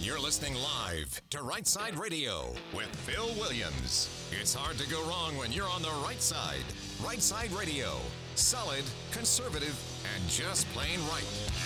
You're listening live to Right Side Radio with Phil Williams. It's hard to go wrong when you're on the right side. Right Side Radio. Solid, conservative, and just plain right.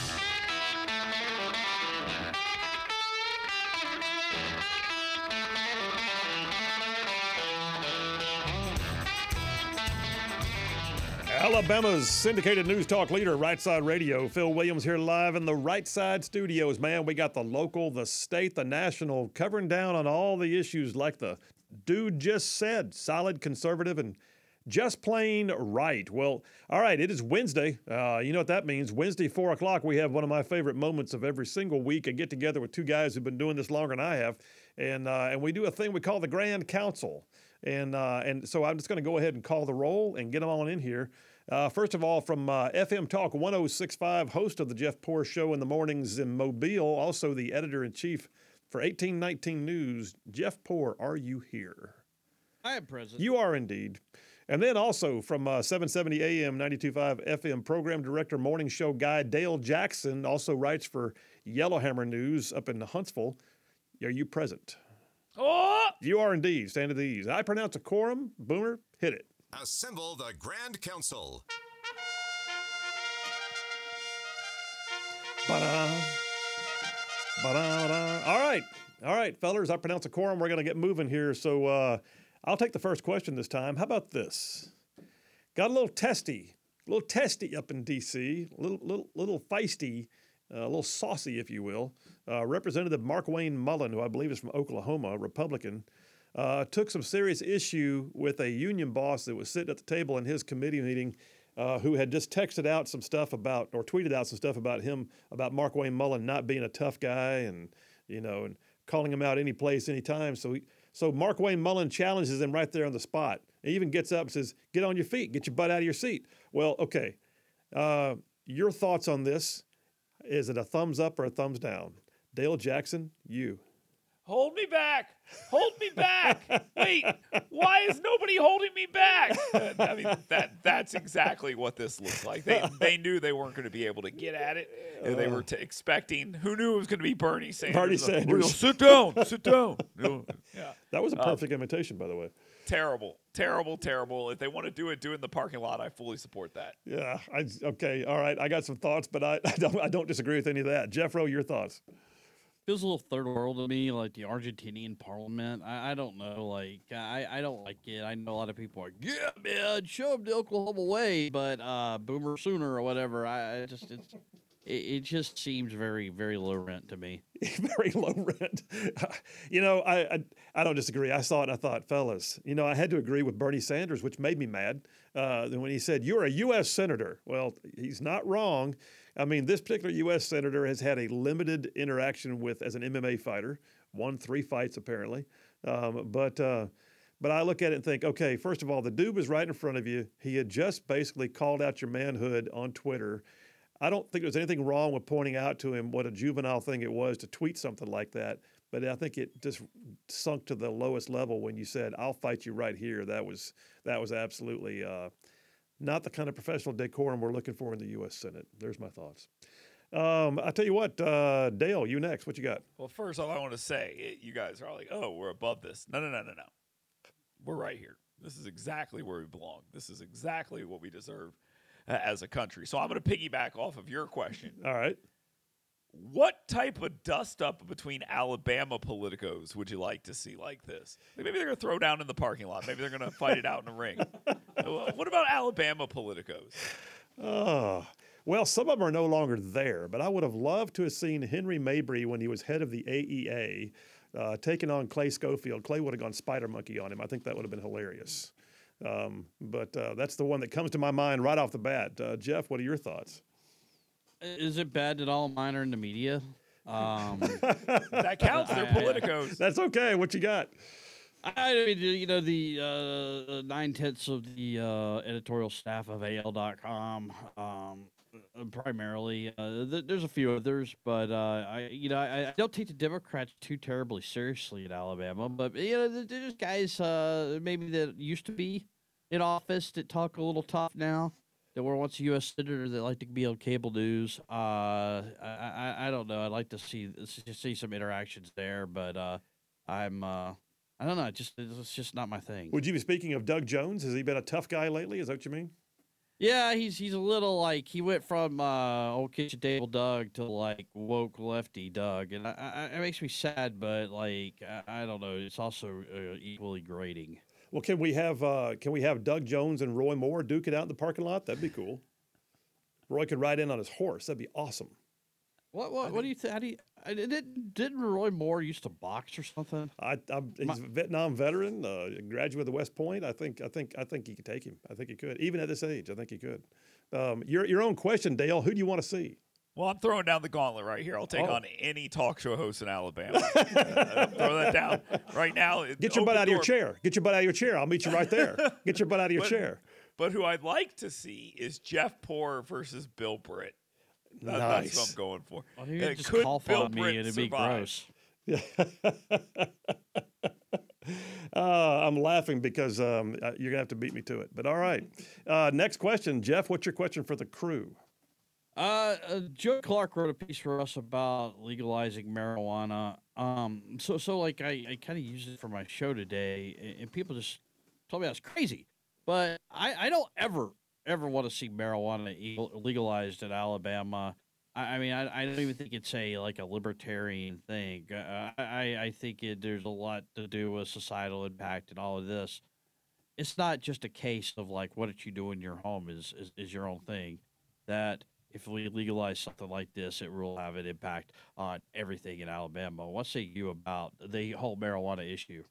Alabama's syndicated news talk leader, Right Side Radio. Phil Williams here live in the Right Side studios. Man, we got the local, the state, the national, covering down on all the issues like the dude just said. Solid, conservative, and just plain right. Well, all right, it is Wednesday. You know what that means. Wednesday, 4 o'clock, we have one of my favorite moments of every single week. I get together with two guys who've been doing this longer than I have, and we do a thing we call the Grand Council. And so I'm just going to go ahead and call the roll and get them on in here. First of all, from FM Talk 1065, host of the Jeff Poor Show in the mornings in Mobile, also the editor-in-chief for 1819 News, Jeff Poor, are you here? I am present. You are indeed. And then also from 770 AM, 92.5 FM, program director, morning show guy Dale Jackson, also writes for Yellowhammer News up in Huntsville. Are you present? Oh! You are indeed. Stand at ease. I pronounce a quorum. Boomer, hit it. Assemble the Grand Council. Ba-da. Ba-da-da. All right, fellers, I pronounce a quorum. We're going to get moving here. So I'll take the first question this time. How about this? Got a little testy up in D.C., a little feisty, a little saucy, if you will. Representative Markwayne Mullin, who I believe is from Oklahoma, Republican, took some serious issue with a union boss that was sitting at the table in his committee meeting who had just texted out some stuff about, or tweeted out some stuff about him, about Markwayne Mullin not being a tough guy and, and calling him out any place, anytime. So Markwayne Mullin challenges him right there on the spot. He even gets up and says, get on your feet, get your butt out of your seat. Well, okay. Your thoughts on this? Is it a thumbs up or a thumbs down? Dale Jackson, you. Hold me back. Hold me back. Wait, why is nobody holding me back? I mean, that's exactly what this looks like. They knew they weren't going to be able to get at it. They were expecting, who knew it was going to be Bernie Sanders? Bernie Sanders. Sit down. Yeah. That was a perfect imitation, by the way. Terrible. If they want to do it in the parking lot. I fully support that. Yeah. Okay. All right. I got some thoughts, but I don't disagree with any of that. Jeff Rowe, your thoughts? Feels a little third world to me, like the Argentinian parliament. I don't know. Like, I don't like it. I know a lot of people are, yeah, man, show them the Oklahoma way, but boomer sooner or whatever. It just seems very, very low rent to me. Very low rent. I don't disagree. I saw it and I thought, fellas, I had to agree with Bernie Sanders, which made me mad when he said, you're a U.S. senator. Well, he's not wrong. I mean, this particular U.S. senator has had a limited interaction as an MMA fighter, won 3 fights apparently. But I look at it and think, okay, first of all, the dude was right in front of you. He had just basically called out your manhood on Twitter. I don't think there's anything wrong with pointing out to him what a juvenile thing it was to tweet something like that. But I think it just sunk to the lowest level when you said, I'll fight you right here. That was absolutely not the kind of professional decorum we're looking for in the U.S. Senate. There's my thoughts. I tell you what, Dale, you next. What you got? Well, first all I want to say, you guys are like, oh, we're above this. No. We're right here. This is exactly where we belong. This is exactly what we deserve as a country. So I'm going to piggyback off of your question. All right. What type of dust-up between Alabama politicos would you like to see like this? Maybe they're going to throw down in the parking lot. Maybe they're going to fight it out in the ring. What about Alabama politicos? Oh, well, some of them are no longer there, but I would have loved to have seen Henry Mabry when he was head of the AEA taking on Clay Schofield. Clay would have gone spider monkey on him. I think that would have been hilarious. But that's the one that comes to my mind right off the bat. Jeff, what are your thoughts? Is it bad that all of mine are in the media? That counts. They're politicos. That's okay. What you got? I mean, the 9/10 of the editorial staff of AL.com, primarily. There's a few others, but I don't take the Democrats too terribly seriously in Alabama. But there's guys maybe that used to be in office that talk a little tough now. that were once a U.S. senator that like to be on cable news. I don't know. I'd like to see some interactions there, but I don't know. It's just not my thing. Would you be speaking of Doug Jones? Has he been a tough guy lately? Is that what you mean? Yeah, he's a little like he went from old kitchen table Doug to like woke lefty Doug, and it makes me sad, but like I don't know, it's also equally grating. Well, can we have Doug Jones and Roy Moore duke it out in the parking lot? That'd be cool. Roy could ride in on his horse. That'd be awesome. What do you think? How do you? Didn't Roy Moore used to box or something? He's a Vietnam veteran, graduate of West Point. I think he could take him. I think he could, even at this age. I think he could. Your own question, Dale. Who do you want to see? Well, I'm throwing down the gauntlet right here. I'll take on any talk show host in Alabama. Throw that down right now. Get your butt out of your chair. Get your butt out of your chair. I'll meet you right there. Get your butt out of your chair. But who I'd like to see is Jeff Poor versus Bill Britt. Nice. That's what I'm going for. Well, you could just could cough Bill on me Britt and it'd be survive? gross. I'm laughing because you're gonna have to beat me to it. But all right. Next question, Jeff. What's your question for the crew? Joe Clark wrote a piece for us about legalizing marijuana. So like I kind of used it for my show today, and people just told me I was crazy. But I don't ever want to see marijuana legalized in Alabama. I mean, I don't even think it's like a libertarian thing. I think there's a lot to do with societal impact and all of this. It's not just a case of like what you do in your home is your own thing. That if we legalize something like this, it will have an impact on everything in Alabama. What say you about the whole marijuana issue?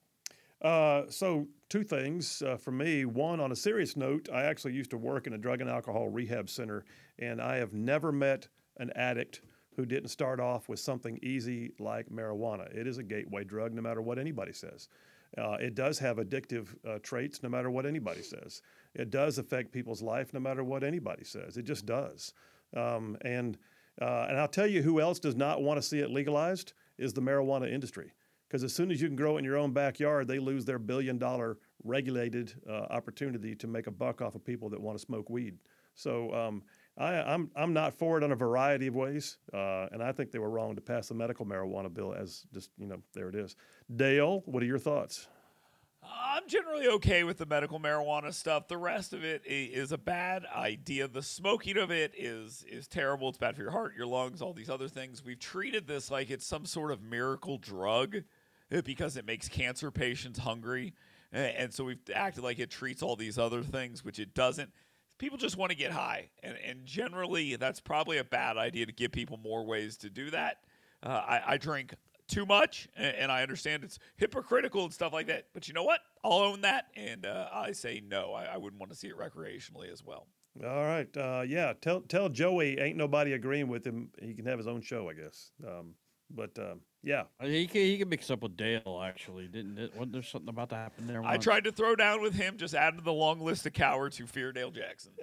So two things for me. One, on a serious note, I actually used to work in a drug and alcohol rehab center, and I have never met an addict who didn't start off with something easy like marijuana. It is a gateway drug, no matter what anybody says. It does have addictive traits, no matter what anybody says. It does affect people's life, no matter what anybody says. It just does. And I'll tell you who else does not want to see it legalized is the marijuana industry. Because as soon as you can grow it in your own backyard, they lose their $1 billion regulated opportunity to make a buck off of people that want to smoke weed. So I'm not for it in a variety of ways, and I think they were wrong to pass the medical marijuana bill as just, there it is. Dale, what are your thoughts? I'm generally okay with the medical marijuana stuff. The rest of it is a bad idea. The smoking of it is terrible. It's bad for your heart, your lungs, all these other things. We've treated this like it's some sort of miracle drug because it makes cancer patients hungry. And so we've acted like it treats all these other things, which it doesn't. People just want to get high. And generally, that's probably a bad idea to give people more ways to do that. I drink too much, and I understand it's hypocritical and stuff like that. But you know what? I'll own that, and I say no. I wouldn't want to see it recreationally as well. All right. Yeah, tell Joey ain't nobody agreeing with him. He can have his own show, I guess. Yeah. He can mix up with Dale, actually. Wasn't there something about to happen there once? I tried to throw down with him, just added to the long list of cowards who fear Dale Jackson.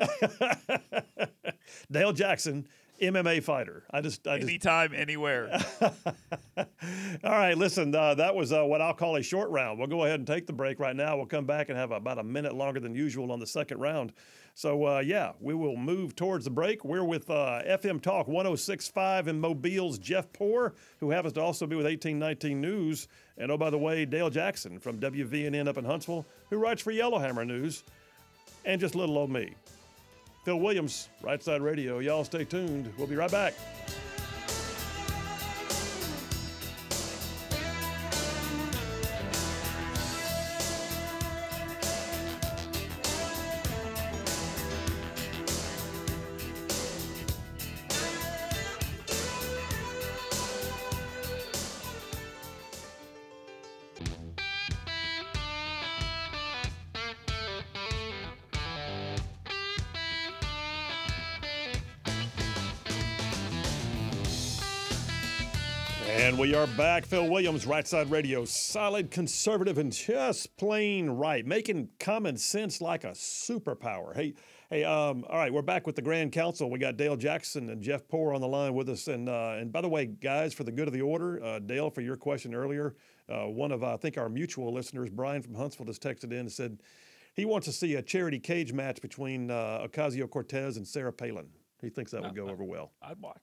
Dale Jackson, MMA fighter. I just anytime, anywhere. All right, listen, that was what I'll call a short round. We'll go ahead and take the break right now. We'll come back and have about a minute longer than usual on the second round. So, we will move towards the break. We're with FM Talk 106.5 in Mobile's Jeff Poor, who happens to also be with 1819 News. And, oh, by the way, Dale Jackson from WVNN up in Huntsville, who writes for Yellowhammer News, and just little old me. Phil Williams, Right Side Radio. Y'all stay tuned. We'll be right back. And we are back. Phil Williams, Right Side Radio. Solid, conservative, and just plain right. Making common sense like a superpower. Hey, all right, we're back with the Grand Council. We got Dale Jackson and Jeff Poor on the line with us. And by the way, guys, for the good of the order, Dale, for your question earlier, one of, I think, our mutual listeners, Brian from Huntsville, just texted in and said he wants to see a charity cage match between Ocasio-Cortez and Sarah Palin. He thinks that would go over well. I'd watch.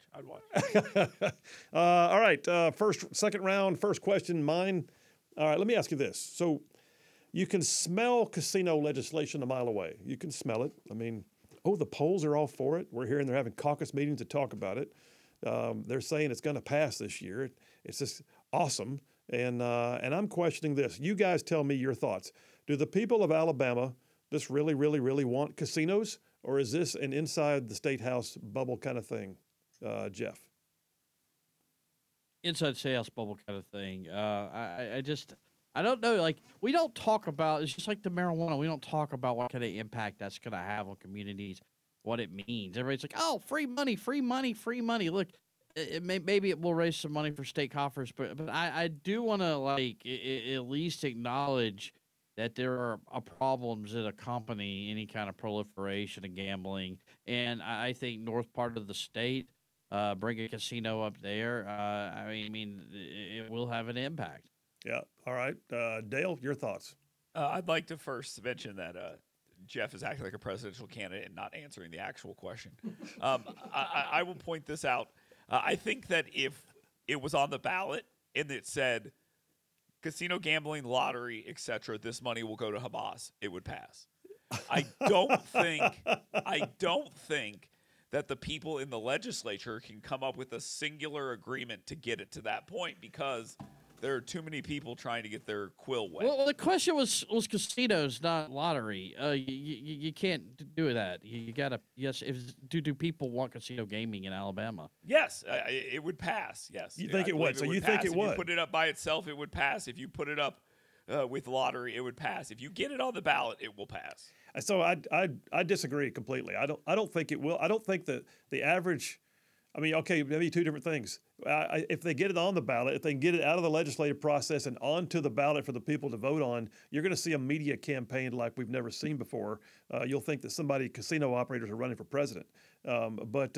All right, second round, first question, mine. All right, let me ask you this. So you can smell casino legislation a mile away. You can smell it. I mean, the polls are all for it. We're hearing they're having caucus meetings to talk about it. They're saying it's going to pass this year. It's just awesome. And I'm questioning this. You guys tell me your thoughts. Do the people of Alabama just really, really, really want casinos? Or is this an inside the state house bubble kind of thing, Jeff? Inside state house bubble kind of thing. I don't know. Like, we don't talk about, it's just like the marijuana. We don't talk about what kind of impact that's going to have on communities, what it means. Everybody's like, oh, free money, free money, free money. Look, maybe it will raise some money for state coffers, but I do want to, like, at least acknowledge that there are problems that accompany any kind of proliferation of gambling. And I think north part of the state, bring a casino up there, I mean, it will have an impact. Yeah. All right. Dale, your thoughts? I'd like to first mention that Jeff is acting like a presidential candidate and not answering the actual question. I will point this out. I think that if it was on the ballot and it said casino gambling, lottery, etc., this money will go to Hamas, it would pass. I don't think that the people in the legislature can come up with a singular agreement to get it to that point, because there are too many people trying to get their quill wet. Well, the question was casinos, not lottery. You can't do that. You gotta, yes. Do people want casino gaming in Alabama? Yes, it would pass. Yes, You think it would? So you think it would? If you put it up by itself, it would pass. If you put it up with lottery, it would pass. If you get it on the ballot, it will pass. So I disagree completely. I don't think it will. I don't think that the average. I mean, okay, maybe two different things. If they get it on the ballot, if they can get it out of the legislative process and onto the ballot for the people to vote on, you're going to see a media campaign like we've never seen before. You'll think that casino operators are running for president. But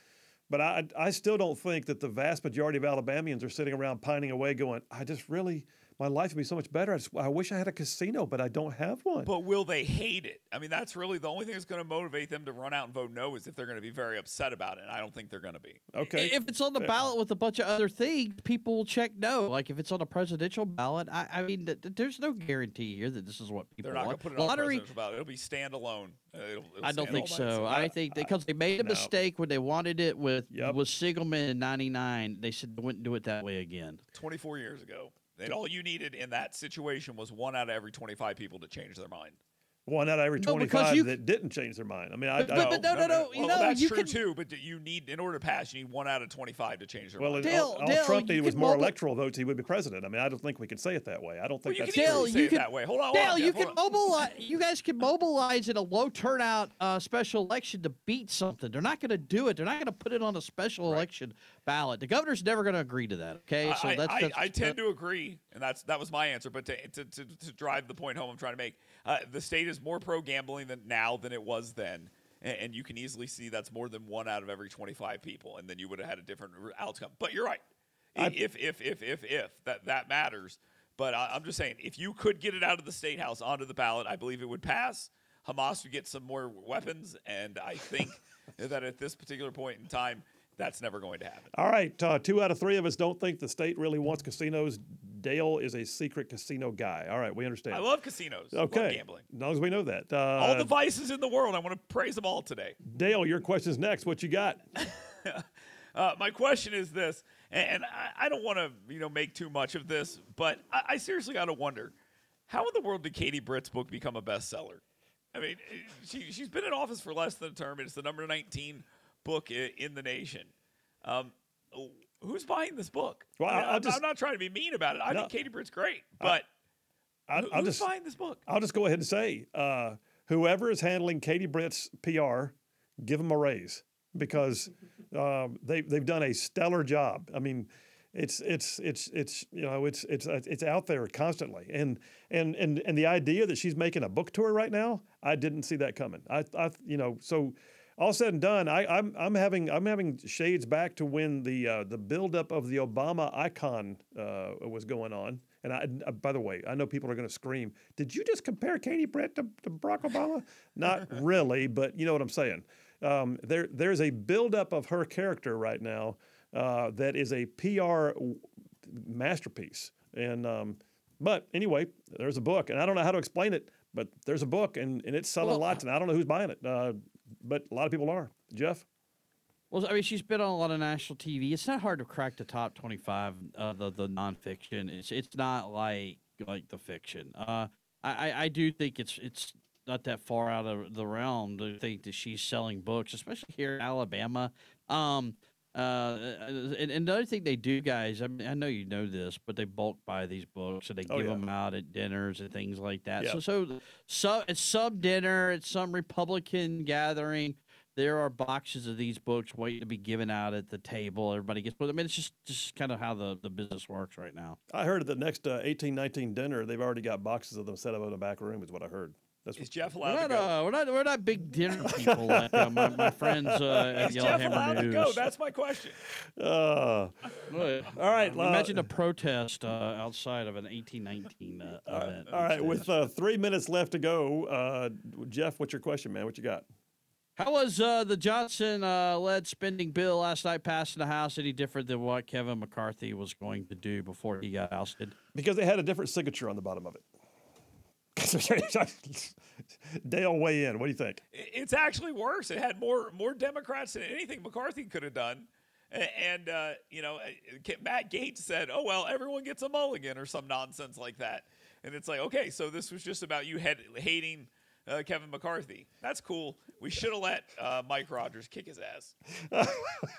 I still don't think that the vast majority of Alabamians are sitting around pining away going, my life would be so much better. I wish I had a casino, but I don't have one. But will they hate it? I mean, that's really the only thing that's going to motivate them to run out and vote no, is if they're going to be very upset about it. And I don't think they're going to be. Okay. If it's on the ballot with a bunch of other things, people will check no. Like if it's on a presidential ballot, I mean, there's no guarantee here that this is what people They're not going want. to put it on the presidential ballot. It'll be standalone. I don't think so. I think because they made a mistake when they wanted it with Sigelman in '99. They said they wouldn't do it that way again. 24 years ago. And all you needed in that situation was 1 out of every 25 people to change their mind. 1 out of every 25 that didn't change their mind. I mean, no. That's true too. But you need, in order to pass, you need 1 out of 25 to change their mind. All Trump needed was more electoral votes. He would be president. I mean, I don't think we can say it that way. I don't think that's true. Say it that way. Hold on. Dale, you can mobilize. You guys can mobilize in a low turnout special election to beat something. They're not going to do it. They're not going to put it on a special election ballot. The governor's never going to agree to that. Okay, so I tend to agree, and that was my answer. But to drive the point home, I'm trying to make, the state is more pro gambling than it was then, and you can easily see that's more than 1 out of every 25 people, and then you would have had a different outcome. But you're right. If that matters. But I'm just saying, if you could get it out of the state house onto the ballot, I believe it would pass. Hamas would get some more weapons, and I think that at this particular point in time, that's never going to happen. All right, 2 out of 3 of us don't think the state really wants casinos. Dale is a secret casino guy. All right, we understand. I love casinos. Okay, I love gambling. As long as we know that. All the vices in the world, I want to praise them all today. Dale, your question's next. What you got? My question is this, and I don't want to make too much of this, but I seriously got to wonder, how in the world did Katie Britt's book become a bestseller? I mean, she's been in office for less than a term, and it's the number 19 book in the nation. Who's buying this book? Well, I'm not trying to be mean about it. I think Katie Britt's great, but who's buying this book? I'll just go ahead and say, whoever is handling Katie Britt's PR, give them a raise, because they've done a stellar job. I mean, it's out there constantly, and the idea that she's making a book tour right now, I didn't see that coming. So. All said and done, I'm having shades back to when the buildup of the Obama icon was going on, And by the way, I know people are going to scream, did you just compare Katie Britt to Barack Obama? Not really, but you know what I'm saying. There's a buildup of her character right now that is a PR masterpiece. And but anyway, there's a book, and I don't know how to explain it, but there's a book, and it's selling lots, and I don't know who's buying it, but a lot of people are. Jeff? Well, I mean, she's been on a lot of national TV. It's not hard to crack the top 25 the nonfiction. It's not like the fiction. I do think it's not that far out of the realm to think that she's selling books, especially here in Alabama. And another thing they do, guys, I mean, I know you know this, but they bulk buy these books and they give them out at dinners and things like that. Yeah. So it's some dinner, it's some Republican gathering. There are boxes of these books waiting to be given out at the table. Everybody gets, I mean, it's just kind of how the business works right now. I heard at the next 1819 dinner, they've already got boxes of them set up in the back room, is what I heard. Is Jeff allowed to go? We're not big dinner people like my friends at Is Yellowhammer Jeff allowed News. to go? That's my question. All right. Imagine a protest outside of an 1819 event. All right. With 3 minutes left to go, Jeff, what's your question, man? What you got? How was the Johnson-led spending bill last night passed in the House any different than what Kevin McCarthy was going to do before he got ousted? Because they had a different signature on the bottom of it. Dale, weigh in. What do you think? It's actually worse. It had more Democrats than anything McCarthy could have done. And Matt Gaetz said, oh, well, everyone gets a mulligan or some nonsense like that. And it's like, okay, so this was just about you hating Kevin McCarthy. That's cool. We should have let Mike Rogers kick his ass.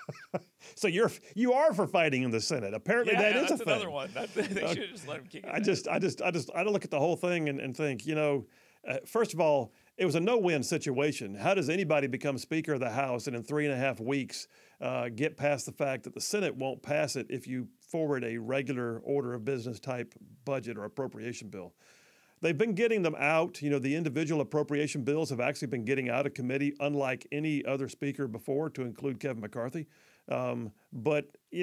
So you are for fighting in the Senate. Apparently that is a thing. That's another one. They should have just let him kick his ass. I look at the whole thing and think, first of all, it was a no-win situation. How does anybody become Speaker of the House and in 3.5 weeks get past the fact that the Senate won't pass it if you forward a regular order of business type budget or appropriation bill? They've been getting them out. The individual appropriation bills have actually been getting out of committee, unlike any other speaker before, to include Kevin McCarthy. But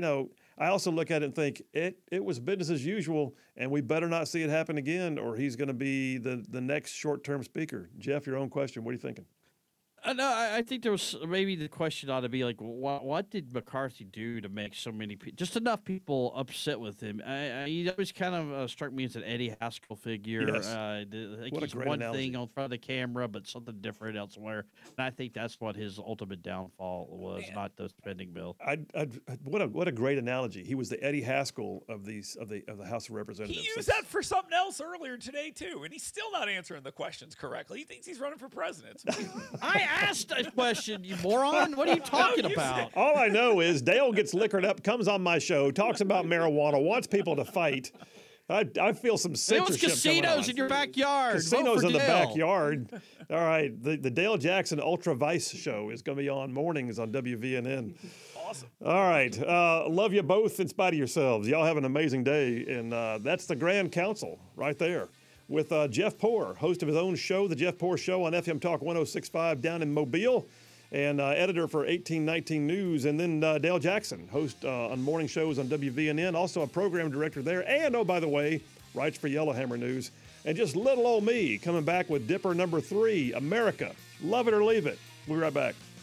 I also look at it and think it was business as usual, and we better not see it happen again, or he's going to be the next short-term speaker. Jeff, your own question. What are you thinking? No, I think there was maybe the question ought to be like, what did McCarthy do to make so many people, just enough people upset with him? He always kind of struck me as an Eddie Haskell figure. Yes. Like What a he's great one analogy. thing on front of the camera, but something different elsewhere. And I think that's what his ultimate downfall was, not the spending bill. What a great analogy. He was the Eddie Haskell of the House of Representatives. He used that for something else earlier today, too, and he's still not answering the questions correctly. He thinks he's running for president. I asked a question, you moron. What are you talking about? All I know is Dale gets liquored up, comes on my show, talks about marijuana, wants people to fight. I feel some There censorship was coming casinos on. in your backyard. Casinos Vote for in the Dale. backyard. All right. The Dale Jackson Ultra Vice show is going to be on mornings on WVNN. Awesome. All right. Love you both in spite of yourselves. Y'all have an amazing day. And that's the Grand Council right there with Jeff Poor, host of his own show, The Jeff Poor Show on FM Talk 106.5 down in Mobile, and editor for 1819 News. And then Dale Jackson, host on morning shows on WVNN, also a program director there. And, oh, by the way, writes for Yellowhammer News. And just little old me coming back with Dipper number 3, America. Love it or leave it. We'll be right back.